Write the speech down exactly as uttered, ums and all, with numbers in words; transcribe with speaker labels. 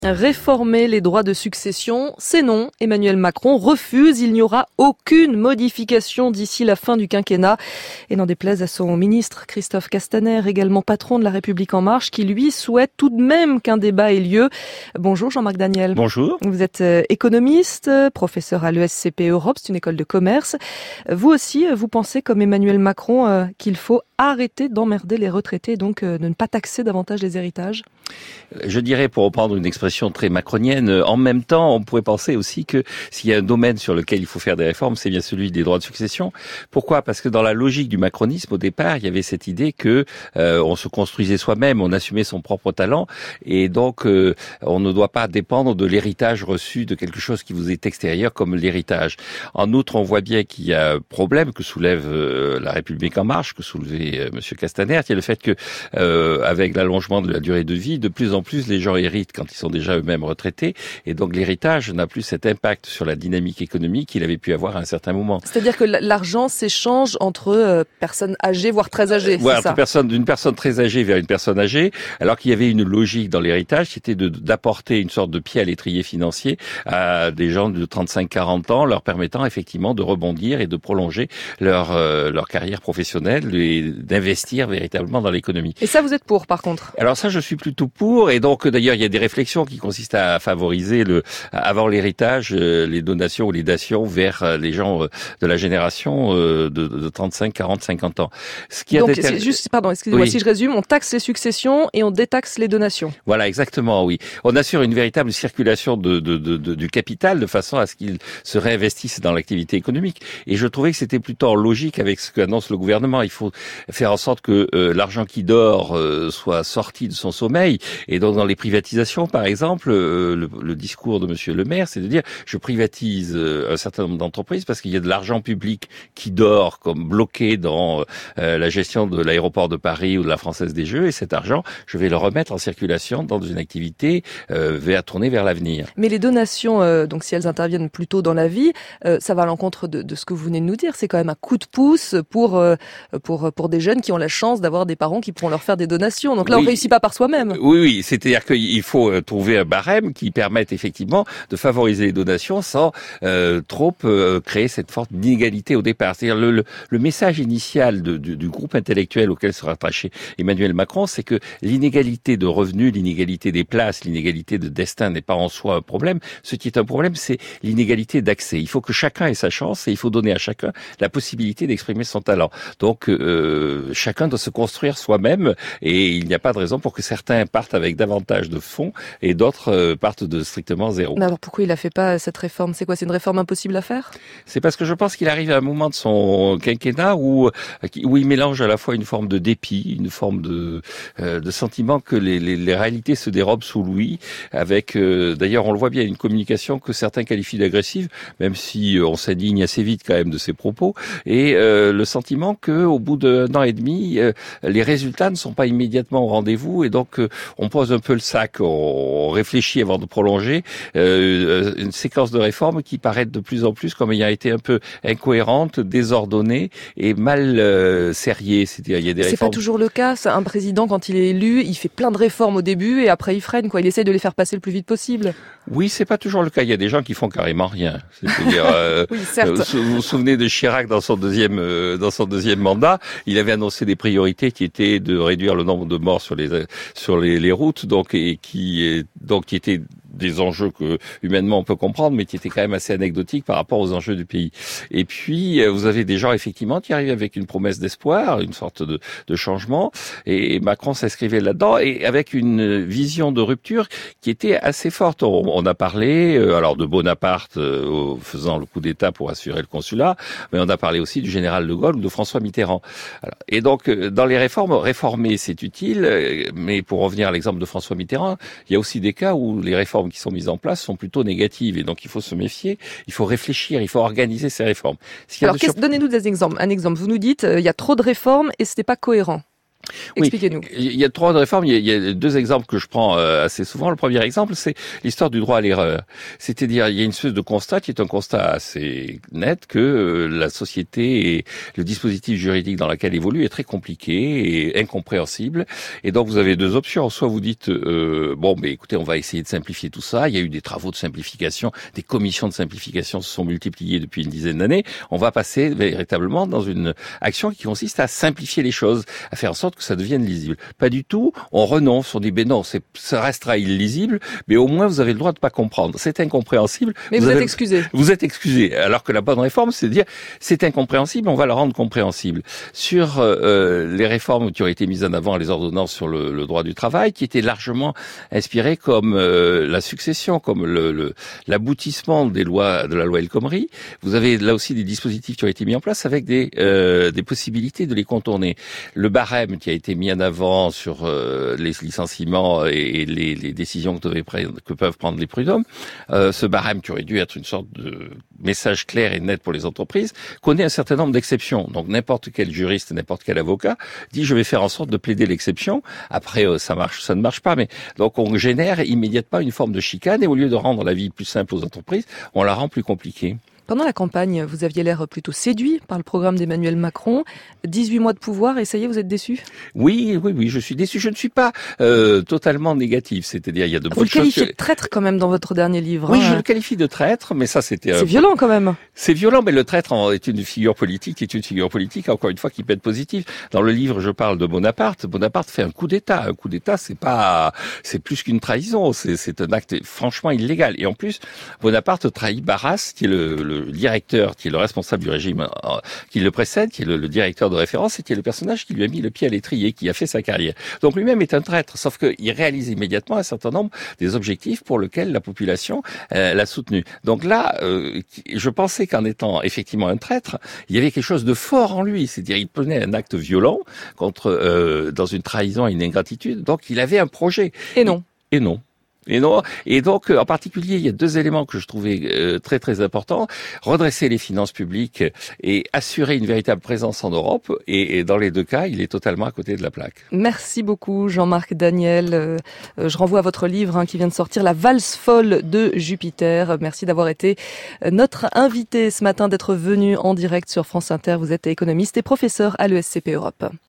Speaker 1: Réformer les droits de succession, c'est non. Emmanuel Macron refuse. Il n'y aura aucune modification d'ici la fin du quinquennat. Et n'en déplaise à son ministre Christophe Castaner, également patron de La République En Marche, qui lui souhaite tout de même qu'un débat ait lieu. Bonjour Jean-Marc Daniel.
Speaker 2: Bonjour.
Speaker 1: Vous êtes économiste, professeur à l'E S C P Europe, c'est une école de commerce. Vous aussi, vous pensez comme Emmanuel Macron qu'il faut arrêter d'emmerder les retraités, donc de ne pas taxer davantage les héritages?
Speaker 2: Je dirais, pour reprendre une expression très macronienne, en même temps, on pourrait penser aussi que s'il y a un domaine sur lequel il faut faire des réformes, c'est bien celui des droits de succession. Pourquoi ? Parce que dans la logique du macronisme, au départ, il y avait cette idée que euh, on se construisait soi-même, on assumait son propre talent, et donc euh, on ne doit pas dépendre de l'héritage reçu de quelque chose qui vous est extérieur, comme l'héritage. En outre, on voit bien qu'il y a un problème que soulève euh, La République En Marche, que soulevait euh, Monsieur Castaner, qui est le fait que, euh, avec l'allongement de la durée de vie, de plus en plus les gens héritent quand ils sont déjà eux-mêmes retraités, et donc l'héritage n'a plus cet impact sur la dynamique économique qu'il avait pu avoir à un certain moment.
Speaker 1: C'est-à-dire que l'argent s'échange entre euh, personnes âgées, voire très âgées,
Speaker 2: voilà,
Speaker 1: c'est ça ?
Speaker 2: Personne, d'une personne très âgée vers une personne âgée, alors qu'il y avait une logique dans l'héritage qui était de, d'apporter une sorte de pied à l'étrier financier à des gens de trente-cinq à quarante ans, leur permettant effectivement de rebondir et de prolonger leur, euh, leur carrière professionnelle et d'investir véritablement dans l'économie.
Speaker 1: Et ça, vous êtes pour, par contre ?
Speaker 2: Alors ça, je suis plutôt pour, et donc d'ailleurs, il y a des réflexions qui consistent à favoriser le, avant l'héritage, euh, les donations ou les dations vers euh, les gens euh, de la génération euh, de, de trente-cinq, quarante, cinquante ans. Ce qui
Speaker 1: donc,
Speaker 2: a déter...
Speaker 1: c'est juste, pardon, excusez-moi, oui. Si je résume, on taxe les successions et on détaxe les donations.
Speaker 2: Voilà, exactement, oui. On assure une véritable circulation de, de, de, de, du capital de façon à ce qu'il se réinvestisse dans l'activité économique. Et je trouvais que c'était plutôt en logique avec ce qu'annonce le gouvernement. Il faut faire en sorte que euh, l'argent qui dort euh, soit sorti de son sommeil. Et donc, dans les privatisations, par exemple, euh, le, le discours de Monsieur Le Maire, c'est de dire je privatise euh, un certain nombre d'entreprises parce qu'il y a de l'argent public qui dort comme bloqué dans euh, la gestion de l'aéroport de Paris ou de la Française des Jeux, et cet argent, je vais le remettre en circulation dans une activité euh, vers, tournée vers l'avenir.
Speaker 1: Mais les donations, euh, donc si elles interviennent plus tôt dans la vie, euh, ça va à l'encontre de, de ce que vous venez de nous dire. C'est quand même un coup de pouce pour euh, pour pour des jeunes qui ont la chance d'avoir des parents qui pourront leur faire des donations. Donc là, oui. On réussit pas par soi-même.
Speaker 2: Oui, oui, c'est-à-dire qu'il faut trouver un barème qui permette effectivement de favoriser les donations sans euh, trop euh, créer cette forte d'inégalité au départ. C'est-à-dire le, le, le message initial de, du, du groupe intellectuel auquel sera attaché Emmanuel Macron, c'est que l'inégalité de revenus, l'inégalité des places, l'inégalité de destin n'est pas en soi un problème. Ce qui est un problème, c'est l'inégalité d'accès. Il faut que chacun ait sa chance et il faut donner à chacun la possibilité d'exprimer son talent. Donc euh, chacun doit se construire soi-même et il n'y a pas de raison pour que certains partent avec davantage de fonds et d'autres euh, partent de strictement zéro.
Speaker 1: Mais alors pourquoi il a fait pas cette réforme ? C'est quoi ? C'est une réforme impossible à faire ?
Speaker 2: C'est parce que je pense qu'il arrive à un moment de son quinquennat où où il mélange à la fois une forme de dépit, une forme de euh, de sentiment que les, les les réalités se dérobent sous lui, avec euh, d'ailleurs on le voit bien, une communication que certains qualifient d'agressive, même si euh, on s'indigne assez vite quand même de ses propos, et euh, le sentiment que au bout d'un an et demi, euh, les résultats ne sont pas immédiatement au rendez-vous, et donc euh, on pose un peu le sac, on réfléchit avant de prolonger euh, une séquence de réformes qui paraît de plus en plus comme ayant été un peu incohérente, désordonnée et mal euh, serriée. C'est-à-dire, il y a des
Speaker 1: C'est
Speaker 2: réformes...
Speaker 1: pas toujours le cas. Un président, quand il est élu, il fait plein de réformes au début et après il freine, quoi. Il essaie de les faire passer le plus vite possible.
Speaker 2: Oui, c'est pas toujours le cas. Il y a des gens qui font carrément rien. C'est-à-dire, euh,
Speaker 1: oui, certes.
Speaker 2: Vous vous souvenez de Chirac dans son deuxième euh, dans son deuxième mandat, il avait annoncé des priorités qui étaient de réduire le nombre de morts sur les sur les, les routes, donc et qui donc qui étaient des enjeux que humainement on peut comprendre, mais qui étaient quand même assez anecdotiques par rapport aux enjeux du pays. Et puis vous avez des gens effectivement qui arrivent avec une promesse d'espoir, une sorte de, de changement, et Macron s'inscrivait là-dedans et avec une vision de rupture qui était assez forte. On, on a parlé alors de Bonaparte euh, faisant le coup d'État pour assurer le consulat, mais on a parlé aussi du général de Gaulle ou de François Mitterrand. Alors, et donc dans les réformes, réformer c'est utile, mais pour revenir à l'exemple de François Mitterrand, il y a aussi des cas où les réformes qui sont mises en place sont plutôt négatives et donc il faut se méfier, il faut réfléchir, il faut organiser ces réformes.
Speaker 1: Alors, sur... donnez-nous des exemples. Un exemple, vous nous dites euh, il y a trop de réformes et ce n'est pas cohérent. Expliquez-nous.
Speaker 2: Oui, il y a trois réformes. Il y a, il y a deux exemples que je prends euh, assez souvent. Le premier exemple, c'est l'histoire du droit à l'erreur. C'est-à-dire, il y a une espèce de constat qui est un constat assez net que euh, la société et le dispositif juridique dans lequel évolue est très compliqué et incompréhensible. Et donc, vous avez deux options. Soit vous dites, euh, bon, mais écoutez, on va essayer de simplifier tout ça. Il y a eu des travaux de simplification, des commissions de simplification se sont multipliées depuis une dizaine d'années. On va passer véritablement dans une action qui consiste à simplifier les choses, à faire en sorte que ça devienne lisible. Pas du tout. On renonce, on dit, ben non, c'est, ça restera illisible, mais au moins vous avez le droit de pas comprendre. C'est incompréhensible.
Speaker 1: Mais vous, vous êtes avez, excusé.
Speaker 2: Vous êtes excusé. Alors que la bonne réforme, c'est de dire, c'est incompréhensible, on va le rendre compréhensible. Sur euh, les réformes qui ont été mises en avant, les ordonnances sur le, le droit du travail, qui étaient largement inspirées comme euh, la succession, comme le, le, l'aboutissement des lois, de la loi El Khomri. Vous avez là aussi des dispositifs qui ont été mis en place avec des, euh, des possibilités de les contourner. Le barème qui a été mis en avant sur euh, les licenciements et, et les, les décisions que, devaient prendre, que peuvent prendre les prud'hommes, euh, ce barème qui aurait dû être une sorte de message clair et net pour les entreprises, connaît un certain nombre d'exceptions. Donc n'importe quel juriste, n'importe quel avocat dit je vais faire en sorte de plaider l'exception. Après euh, ça marche, ça ne marche pas, mais donc on génère immédiatement une forme de chicane et au lieu de rendre la vie plus simple aux entreprises, on la rend plus compliquée.
Speaker 1: Pendant la campagne, vous aviez l'air plutôt séduit par le programme d'Emmanuel Macron. dix-huit mois de pouvoir et ça y est, vous êtes déçu ?
Speaker 2: Oui, oui, oui, je suis déçu. Je ne suis pas euh, totalement négatif. C'est-à-dire, il y a de bonnes choses.
Speaker 1: Vous le qualifiez de traître quand même dans votre dernier livre.
Speaker 2: Oui,
Speaker 1: hein.
Speaker 2: je le qualifie de traître, mais ça c'était...
Speaker 1: C'est euh, violent quand même.
Speaker 2: C'est violent, mais le traître est une figure politique, est une figure politique, encore une fois, qui peut être positive. Dans le livre, je parle de Bonaparte. Bonaparte fait un coup d'État. Un coup d'État, c'est pas... C'est plus qu'une trahison. C'est, c'est un acte franchement illégal. Et en plus, Bonaparte trahit Barras, qui est le, le directeur, qui est le responsable du régime euh, qui le précède, qui est le, le directeur de référence et qui est le personnage qui lui a mis le pied à l'étrier, qui a fait sa carrière. Donc lui-même est un traître, sauf qu'il réalise immédiatement un certain nombre des objectifs pour lesquels la population euh, l'a soutenu. Donc là, euh, je pensais qu'en étant effectivement un traître, il y avait quelque chose de fort en lui, c'est-à-dire il prenait un acte violent contre euh, dans une trahison et une ingratitude, donc il avait un projet.
Speaker 1: Et non.
Speaker 2: Et, et non. Et non. Et donc, en particulier, il y a deux éléments que je trouvais euh, très très importants. Redresser les finances publiques et assurer une véritable présence en Europe. Et, et dans les deux cas, il est totalement à côté de la plaque.
Speaker 1: Merci beaucoup, Jean-Marc Daniel. Euh, je renvoie à votre livre hein, qui vient de sortir, La valse folle de Jupiter. Merci d'avoir été notre invité ce matin, d'être venu en direct sur France Inter. Vous êtes économiste et professeur à l'E S C P Europe.